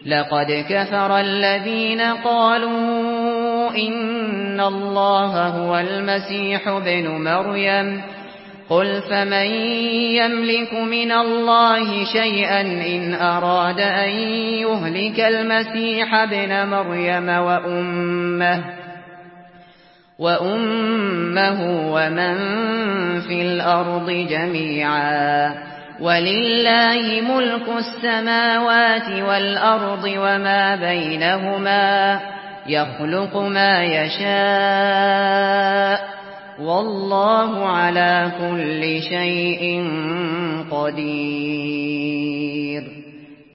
لقد كفر الذين قالوا إن الله هو المسيح ابن مريم قل فمن يملك من الله شيئا إن أراد أن يهلك المسيح ابن مريم وأمه ومن في الأرض جميعا ولله ملك السماوات والأرض وما بينهما يخلق ما يشاء والله على كل شيء قدير.